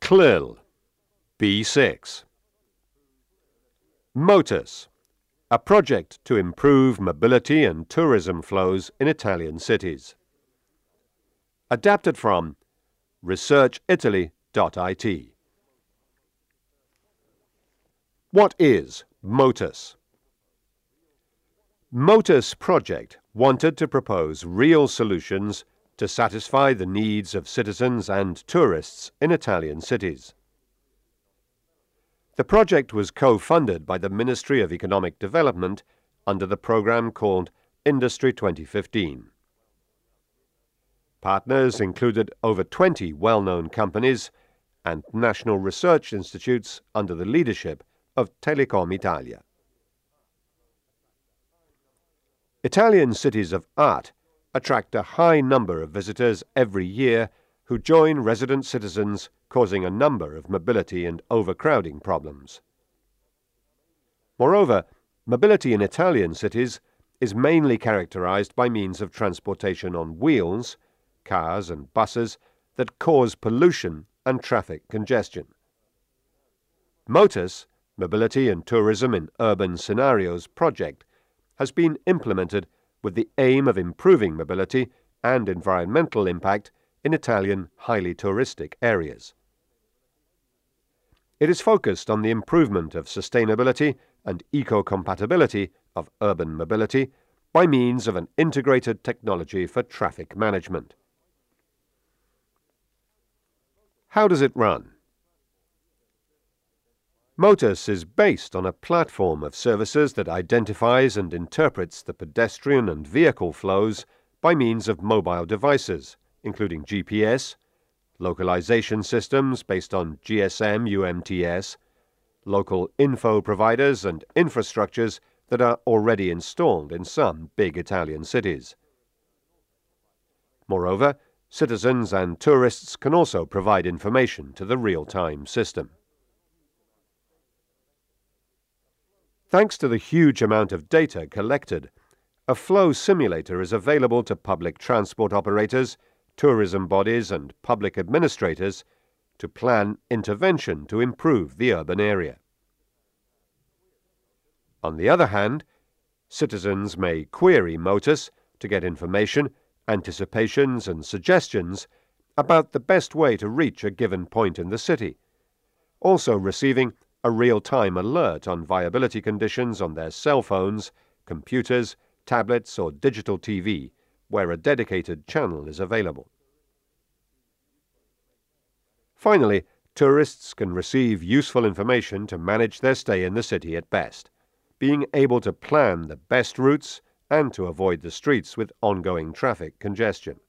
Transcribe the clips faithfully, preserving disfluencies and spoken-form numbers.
C L I L, B six. Motus, a project to improve mobility and tourism flows in Italian cities. Adapted from research italy dot I T. What is Motus? Motus project wanted to propose real solutions to satisfy the needs of citizens and tourists in Italian cities. The project was co-funded by the Ministry of Economic Development under the program called Industry twenty fifteen. Partners included over twenty well-known companies and national research institutes under the leadership of Telecom Italia. Italian cities of art attract a high number of visitors every year who join resident citizens, causing a number of mobility and overcrowding problems. Moreover, mobility in Italian cities is mainly characterized by means of transportation on wheels, cars and buses, that cause pollution and traffic congestion. Motus, Mobility and Tourism in Urban Scenarios project, has been implemented with the aim of improving mobility and environmental impact in Italian highly touristic areas. It is focused on the improvement of sustainability and eco-compatibility of urban mobility by means of an integrated technology for traffic management. How does it run? Motus is based on a platform of services that identifies and interprets the pedestrian and vehicle flows by means of mobile devices, including G P S, localization systems based on G S M U M T S, local info providers and infrastructures that are already installed in some big Italian cities. Moreover, citizens and tourists can also provide information to the real-time system. Thanks to the huge amount of data collected, a flow simulator is available to public transport operators, tourism bodies and public administrators to plan intervention to improve the urban area. On the other hand, citizens may query Motus to get information, anticipations and suggestions about the best way to reach a given point in the city, also receiving a real-time alert on viability conditions on their cell phones, computers, tablets or digital T V, where a dedicated channel is available. Finally, tourists can receive useful information to manage their stay in the city at best, being able to plan the best routes and to avoid the streets with ongoing traffic congestion.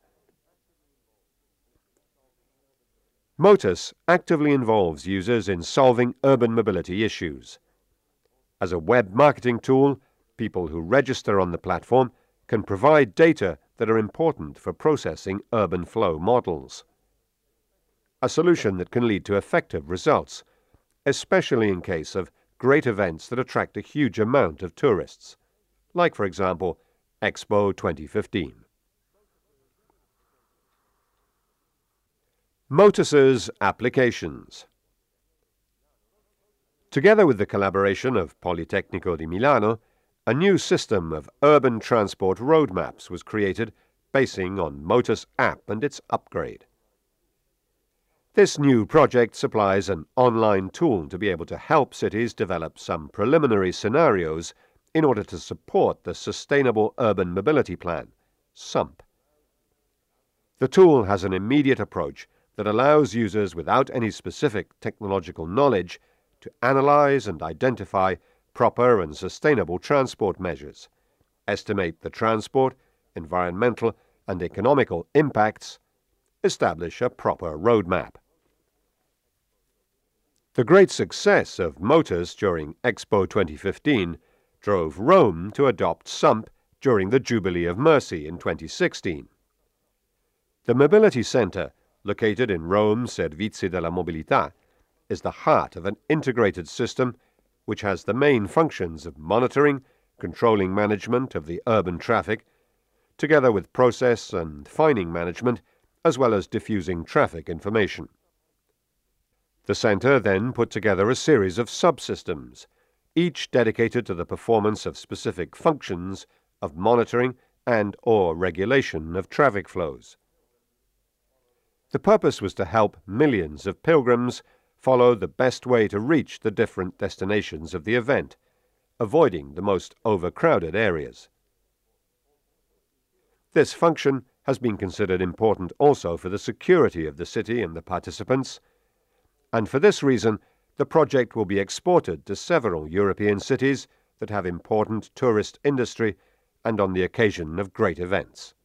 Motus actively involves users in solving urban mobility issues. As a web marketing tool, people who register on the platform can provide data that are important for processing urban flow models. A solution that can lead to effective results, especially in case of great events that attract a huge amount of tourists, like, for example, Expo twenty fifteen. Motus's applications. Together with the collaboration of Politecnico di Milano, a new system of urban transport roadmaps was created basing on Motus app and its upgrade. This new project supplies an online tool to be able to help cities develop some preliminary scenarios in order to support the Sustainable Urban Mobility Plan, SUMP. The tool has an immediate approach that allows users without any specific technological knowledge to analyze and identify proper and sustainable transport measures, estimate the transport, environmental and economical impacts, establish a proper roadmap. The great success of Motus during Expo twenty fifteen drove Rome to adopt SUMP during the Jubilee of Mercy in twenty sixteen. The Mobility Center, located in Rome Servizi della Mobilità, is the heart of an integrated system which has the main functions of monitoring, controlling management of the urban traffic, together with process and fining management, as well as diffusing traffic information. The centre then put together a series of subsystems, each dedicated to the performance of specific functions of monitoring and or regulation of traffic flows. The purpose was to help millions of pilgrims follow the best way to reach the different destinations of the event, avoiding the most overcrowded areas. This function has been considered important also for the security of the city and the participants, and for this reason the project will be exported to several European cities that have important tourist industry and on the occasion of great events.